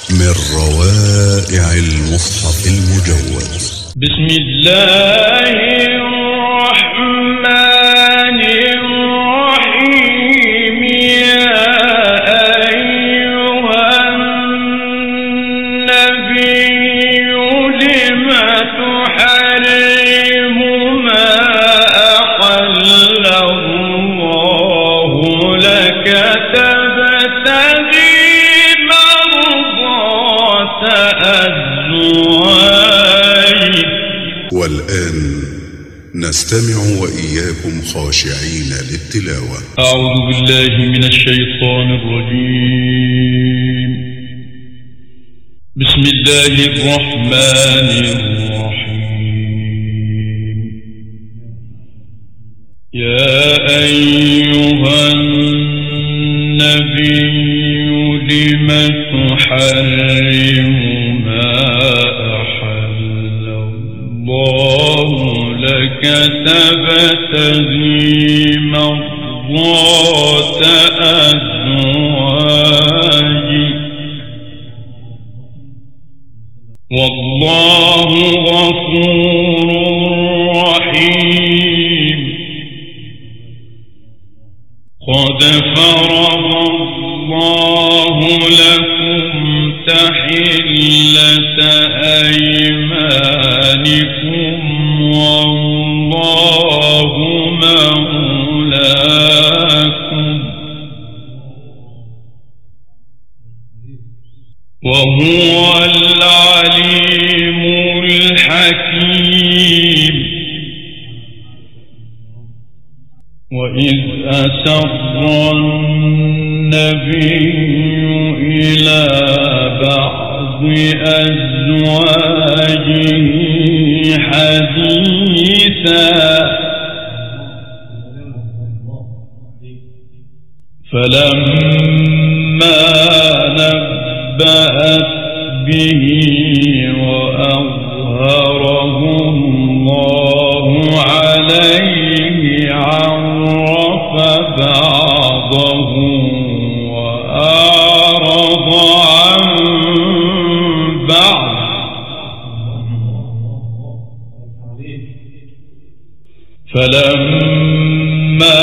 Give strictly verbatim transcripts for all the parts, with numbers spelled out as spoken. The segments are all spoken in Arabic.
من روائع المصحف المجود. بسم الله الرحمن الرحيم. يا أيها النبي لم تحرم ما أحل الله لك تبتغي مرضات أزواجك. والآن نستمع وإياكم خاشعين للتلاوة. أعوذ بالله من الشيطان الرجيم. بسم الله الرحمن الرحيم. يا أيها النبي لم تحرم ما أحل الله لك تبتغي مرضات أزواجك والله غفور رحيم. قد فرض الله لكم تحلة أيمانكم والله مولاكم وهو العليم الحكيم. وإذ أسر النبي إلى بعض أزواجه حديثا فلما نبأت به وأظهره الله عليه عرف بعضه وأعرض عن بعض فلما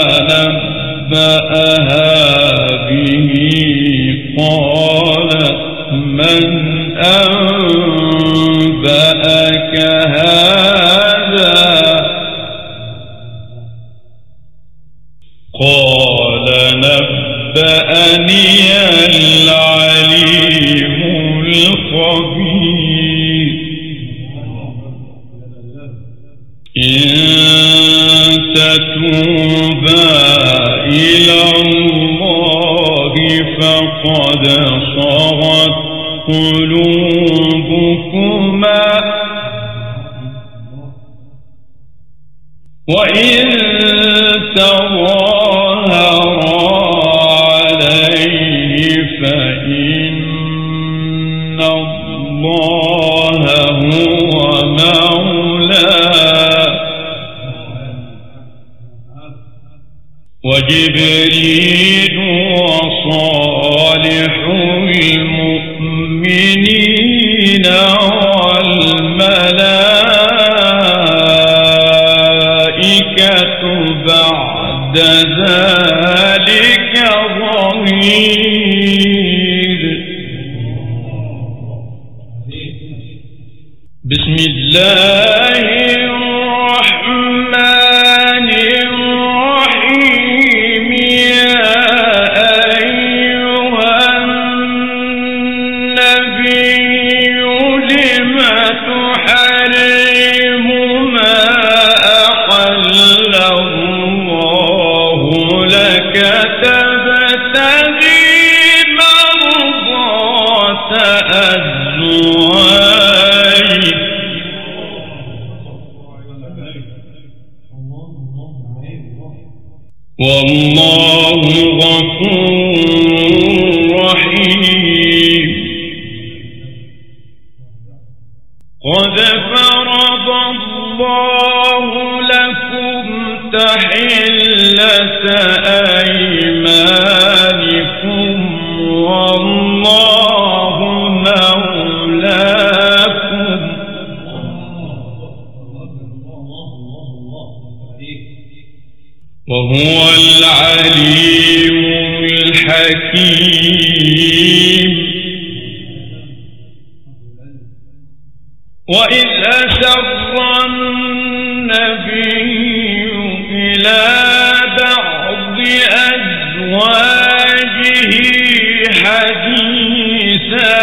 نبأها به قالت من أنبأك هذا قال نبأني العليم الخبير. إن تتوبا إلى الله فقد صغت قلوبكما وإن تظاهرا عليه فإن الله هو مولاه وجبريل وصالح المؤمنين والملائكة بعد ذلك ظهير. بسم الله الرحمن الرحيم. يا أيها النبي لم تحرم ما أحل الله لك تبتغي مرضات أزواجك والله غفور رحيم. قد فرض الله لكم تحلة أيمانكم والله وهو العليم الحكيم. وإذ أسر النبي إلى بعض أزواجه حديثا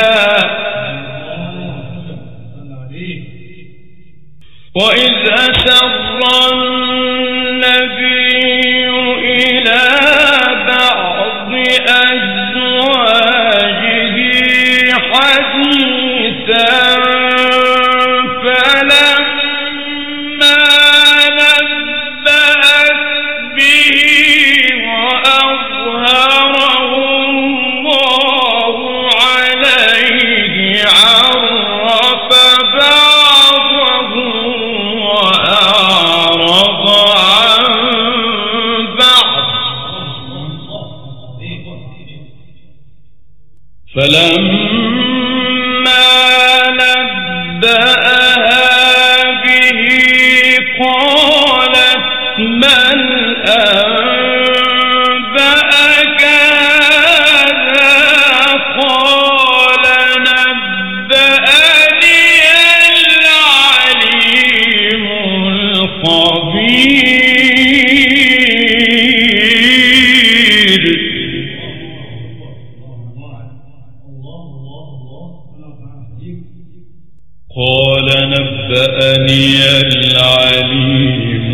وإذ أسر النبي إلى بعض أزواجه حديثا فلما نبأت به وأظهره الله عليه عرف بعضه وأعرض عن بعض فلما نبأها به قالت من أنبأك هذا قال نبأني العليم الخبير. قال نبأني العليم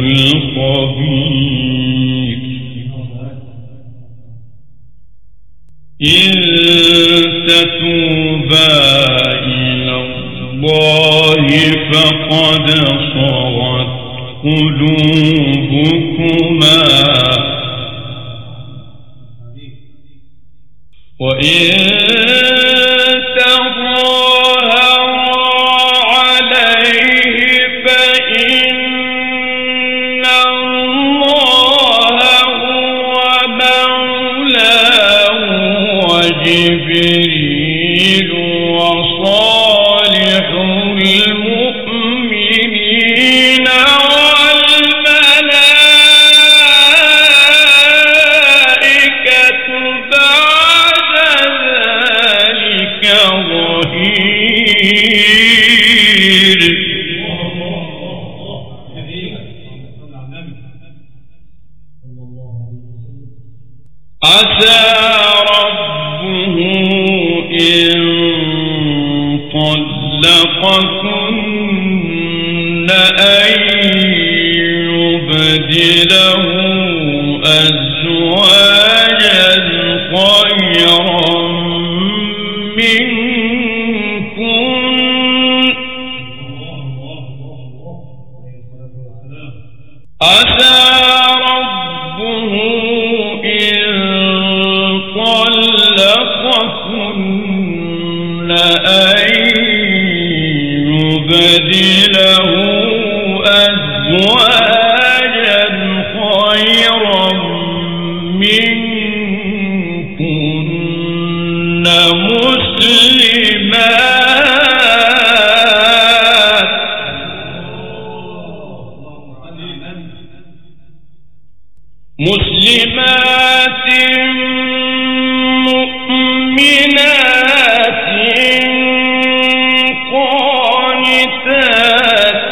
الخبير. إن تتوبا إلى الله فقد صغت قلوبكما وإن جبريل وصالح المؤمنين والملائكة بعد ذلك ظهير. عسى إن طلقكن أن يبدله أزواجا خيرا منكن. عسى ربه إن طلقكن أن يبدله أزواجا خيرا منكن مسلمات مسلمات مؤمنات قانتات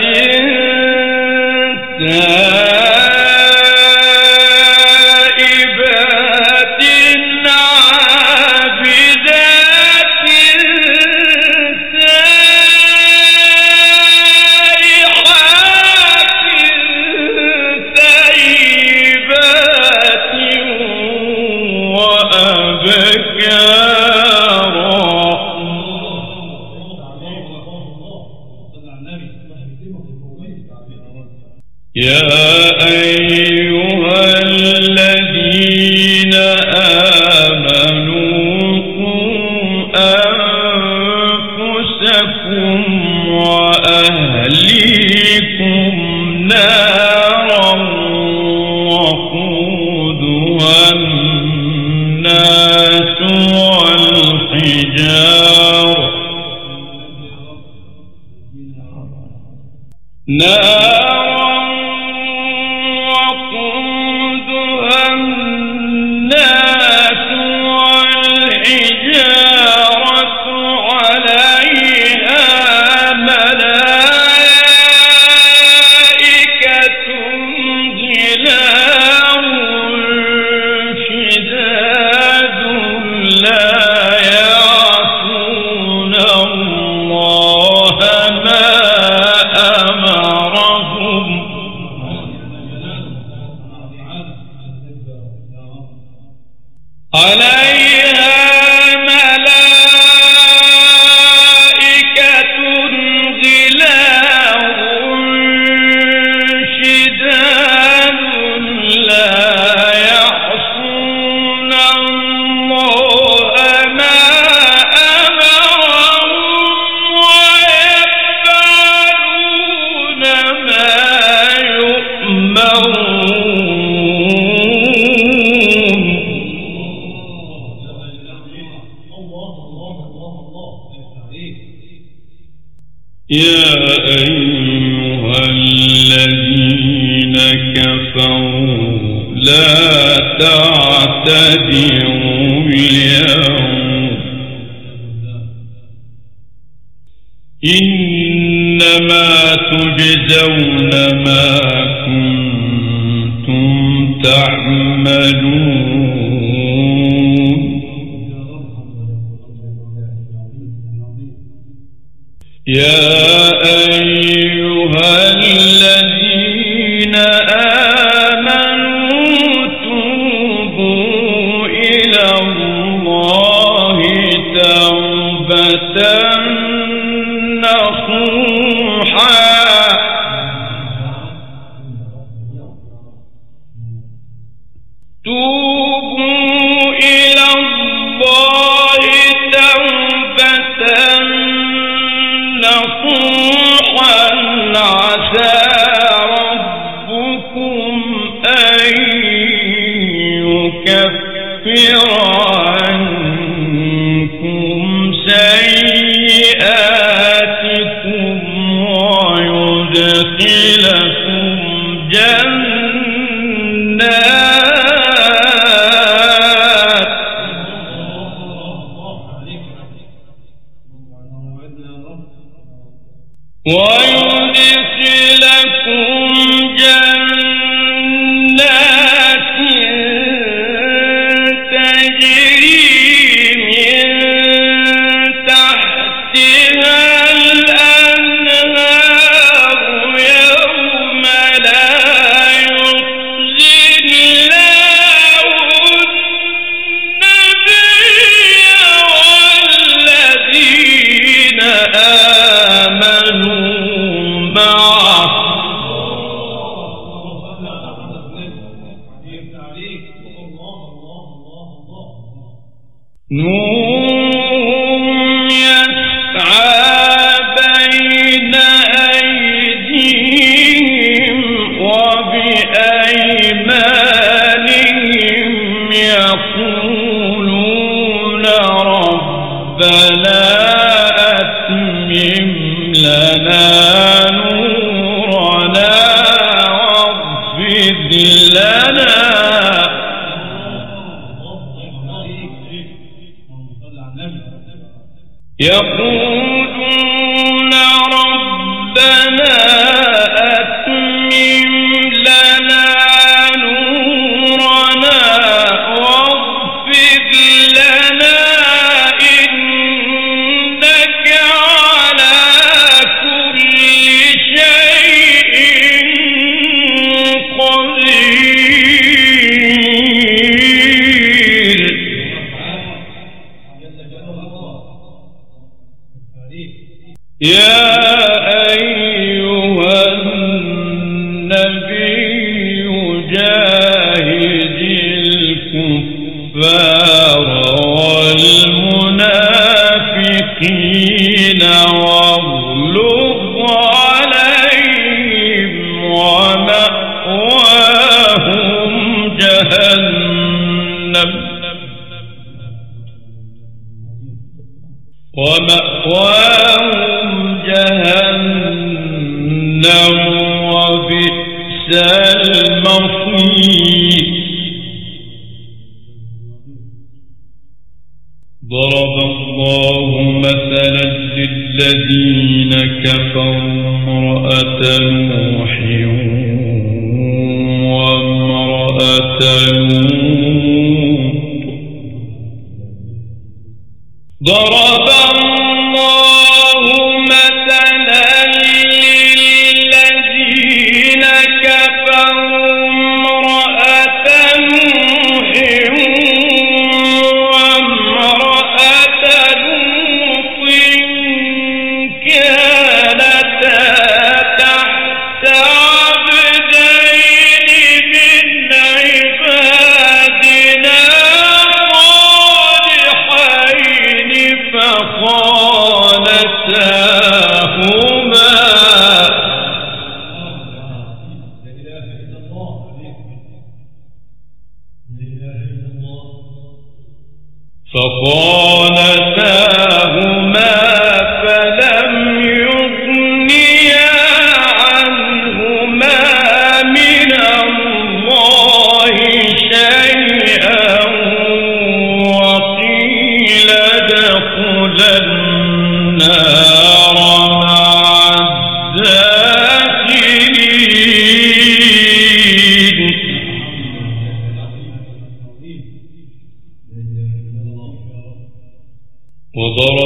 تائبات عابدات سائحات طيبات وأبكارا. يا أيها الذين آمنوا قوا أنفسكم وأهليكم نارا وقودها الناس والحجارة نارا وقودها يا أيها الذين كفروا لا تعتذروا اليوم إنما تجزون ما كنتم تعملون يا أيها الذين آمنوا توبوا إلى الله توبة نصوحا توبوا إلى الله توبة نصوحا عسى ربكم أن يكفر عنكم سيئاتكم ويدخلكم جنات ويدخلكم جنات تجري من تحتها الأنهار يوم لا يخزي الله النبي والذين آمنوا معه نورهم يسعى بين أيديهم وبأيمانهم يقولون ربنا أتمم لنا نورنا واغفر لنا يقولون ربنا أتمم لنا نورنا واغفر لنا إنك على كل شيء قدير يا أيها النبي جاهد الكفار والمنافقين واغلظ عليهم ومأواهم جهنم ومأواهم جهنم وبئس المصير ضرب الله مثلا للذين كفروا امرأة نوح وامرأة لوط ضرب الله مثلا للذين كفروا امرأة نوح وامرأة لوط كانتا تحت عبدين من عبادنا صالحين فخانتاهما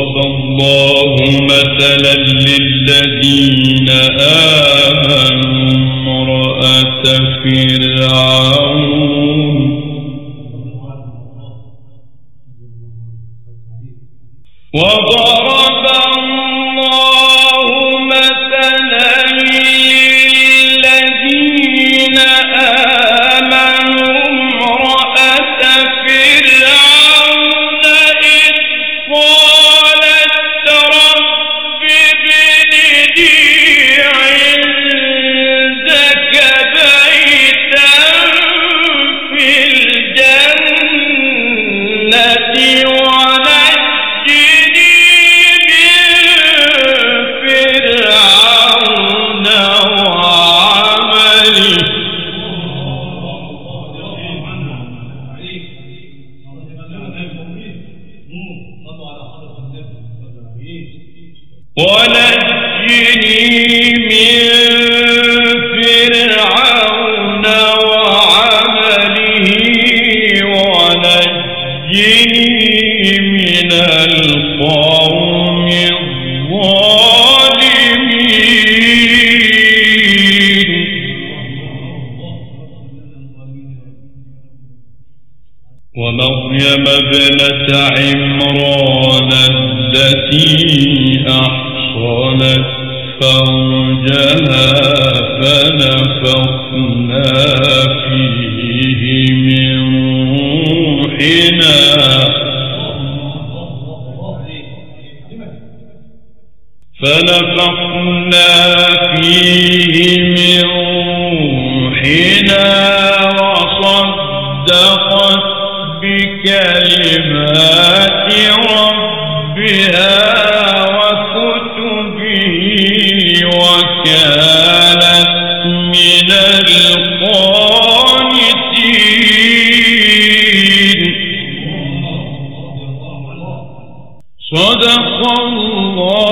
ضرب الله مثلا للذين آمنوا امرأة فرعون وضرب الله مثلا للذين آمنوا امرأة فرعون إذ قالت رب ابن لي عندك بيتا في الجنة ونجني من فرعون وعمله ونجني من فرعون وعمله ونجني من القوم الظالمين ومريم ابنة عمران التي أحصنت فرجها فنفخنا فيه من روحنا فنفخنا فيه من روحنا وصدقت بكلمات ربها وكتبه وكانت من القانتين صدق الله